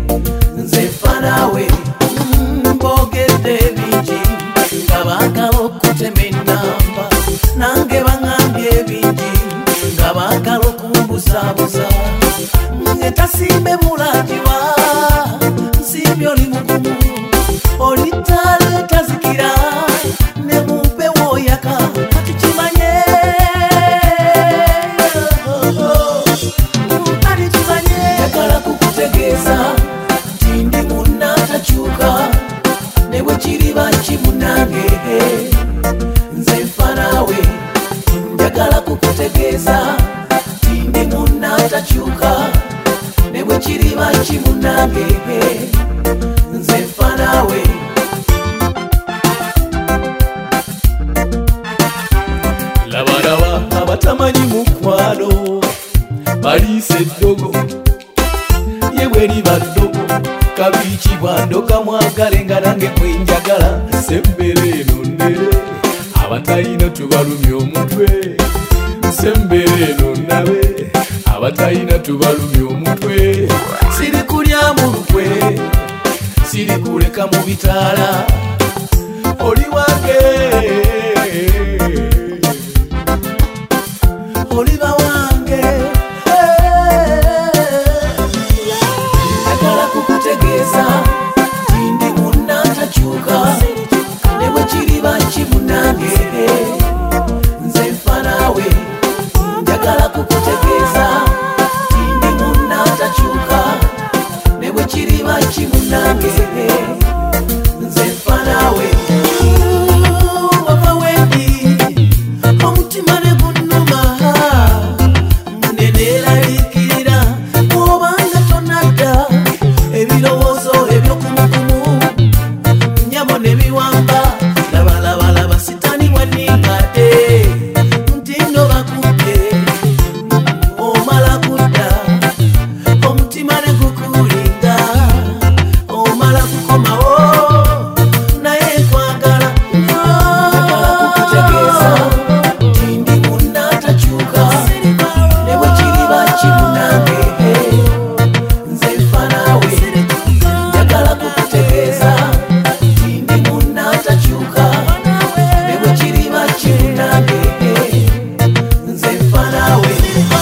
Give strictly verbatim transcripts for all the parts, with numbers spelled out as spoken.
nze ffa naawe mbogedde bingi nga baagala okutema ennamba nange baŋŋambye bingi nga baagala okumbuzaabuza etasimbe mulagiwa nsimbi oli mugumu oli ttaala etazikira ne mumpewo oyaka kati kimanye kati kimanye njagala kukutegeeza nti ndi munna atakyuka ne bwe kiriba kimunange nze nfa naawe njagala kukutegeeza nti ndi munna atakyuka ne bwe kiriba kimunange nze nfa naawe labalaba abatamanyi mukwano baliisa eddogo ye bwe liba ddogo kabiikibwa ndoka mwagale nga nange kwenjagala sembere eno ndere abatalina tubalumya omutwe sembere eno nabe abatalina tubalumya omutwe siri kulya mu lukwe siri kuleka mu bitaala oli wange oliba wange njagala kukutegeeza nti ndi munna atakyuka ne bwe kiriba kimunange nze nfa naawe njagala kukutegeeza nti ndi munna atakyuka ne bwe kiriba kimunange nze nfa naawe wava wendi omutima ne gunnuma neneeraliikirira bw'obanga tonadda ebirowoozo ebyokumukumu nyabo ne biwamba labalabalaba sitani wanningadde nti nno bakudde omala kudda omutima ne gukulinga omala kukomawo naye nkwagala kukutegeeza nti ndi munna atakyuka ne bwe kiriba kimunange nze nfa naawe njagala kukutegeeza nti ndi munna atakyuka ne bwe kiriba kimunange nze nfa naawe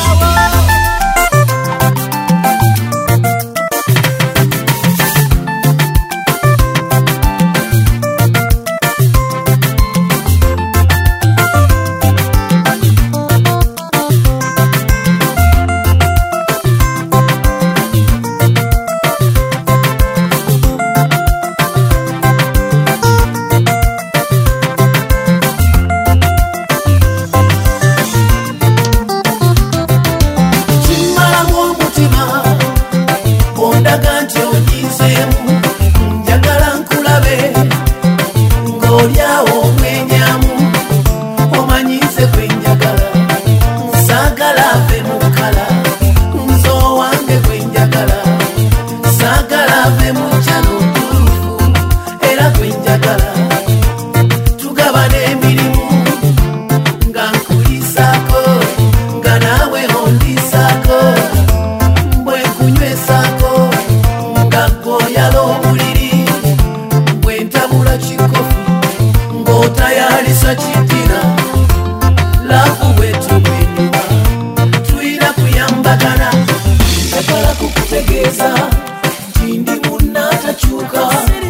kimmalamu omutima ondaga nti onyizeemu njagala nkulabe ng'olyawo omwenyamu omanyize gwe njagala nsaagala ave mu kkala nze owange gwe njagala saagala ave mu kyalo ntuufu era gwe njagala tugabana emirimu nga nkuliisaako nga naawe ondiisaako bwe nkunywesaako nga ggooyala obuliri bwe ntabula kikofu ng'otayalisa kiddira laafu bwetu bwenyuma tuyina kuyambagana njagala kukutegeeza nti ndi munna atakyuka